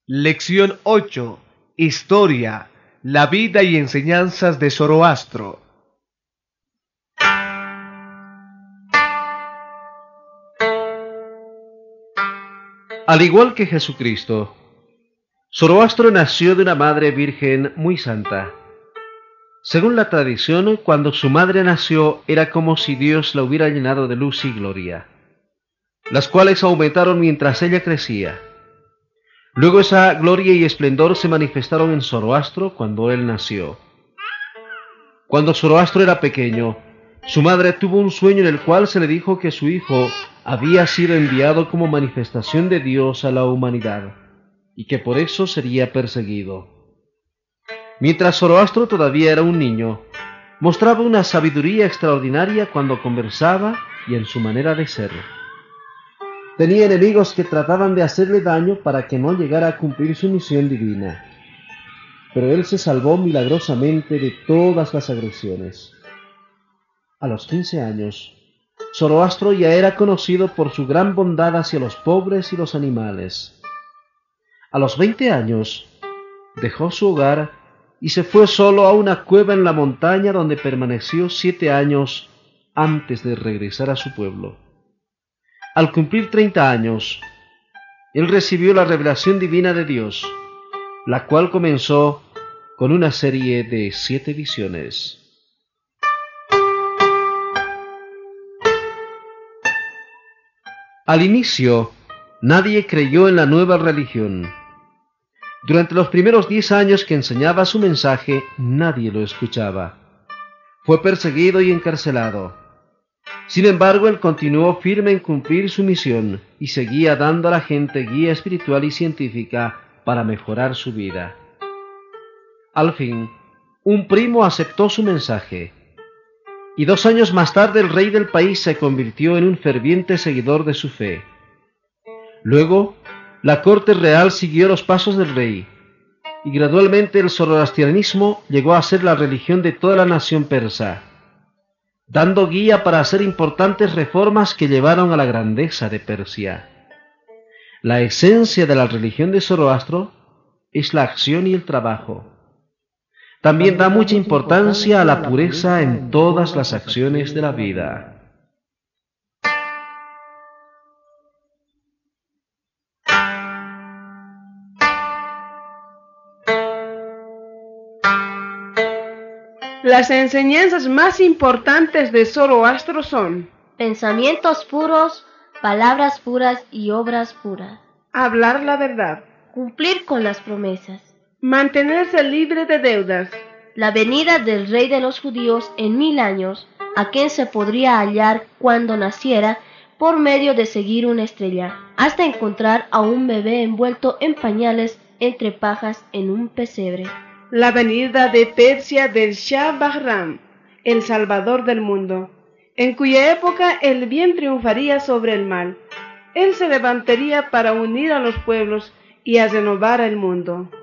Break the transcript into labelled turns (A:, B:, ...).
A: Lección 8. Historia, la vida y enseñanzas de Zoroastro. Al igual que Jesucristo, Zoroastro nació de una madre virgen muy santa. Según la tradición, cuando su madre nació era como si Dios la hubiera llenado de luz y gloria, las cuales aumentaron mientras ella crecía. Luego esa gloria y esplendor se manifestaron en Zoroastro cuando él nació. Cuando Zoroastro era pequeño, su madre tuvo un sueño en el cual se le dijo que su hijo había sido enviado como manifestación de Dios a la humanidad, y que por eso sería perseguido. Mientras Zoroastro todavía era un niño, mostraba una sabiduría extraordinaria cuando conversaba y en su manera de ser. Tenía enemigos que trataban de hacerle daño para que no llegara a cumplir su misión divina, pero él se salvó milagrosamente de todas las agresiones. A los 15 años, Zoroastro ya era conocido por su gran bondad hacia los pobres y los animales. A los 20 años, dejó su hogar y se fue solo a una cueva en la montaña donde permaneció 7 años antes de regresar a su pueblo. Al cumplir 30 años, él recibió la revelación divina de Dios, la cual comenzó con una serie de 7 visiones. Al inicio, nadie creyó en la nueva religión. Durante los primeros 10 años que enseñaba su mensaje, nadie lo escuchaba. Fue perseguido y encarcelado. Sin embargo, él continuó firme en cumplir su misión y seguía dando a la gente guía espiritual y científica para mejorar su vida. Al fin, un primo aceptó su mensaje, y 2 años más tarde el rey del país se convirtió en un ferviente seguidor de su fe. Luego, la corte real siguió los pasos del rey, y gradualmente el zoroastrianismo llegó a ser la religión de toda la nación persa, dando guía para hacer importantes reformas que llevaron a la grandeza de Persia. La esencia de la religión de Zoroastro es la acción y el trabajo. También da mucha importancia a la pureza en todas las acciones de la vida.
B: Las enseñanzas más importantes de Zoroastro son:
C: pensamientos puros, palabras puras y obras puras,
B: hablar la verdad,
C: cumplir con las promesas,
B: mantenerse libre de deudas,
C: la venida del rey de los judíos en 1000 años, a quien se podría hallar cuando naciera por medio de seguir una estrella, hasta encontrar a un bebé envuelto en pañales entre pajas en un pesebre.
B: La venida de Persia del Shah Bahram, el salvador del mundo, en cuya época el bien triunfaría sobre el mal. Él se levantaría para unir a los pueblos y a renovar el mundo.